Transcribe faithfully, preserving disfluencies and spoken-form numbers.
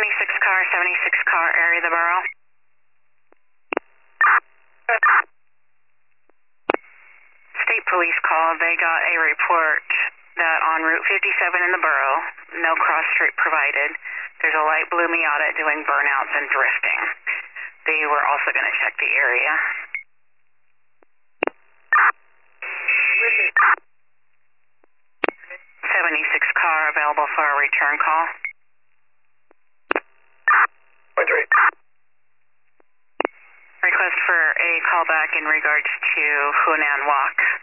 seventy-six car, seventy-six car, area of the borough. State police called. They got a report that on Route fifty-seven in the borough, no cross street provided, there's a light blue Miata doing burnouts and drifting. They were also going to check the area. seventy-six car available for a return call. Request for a callback in regards to Hunan Walk.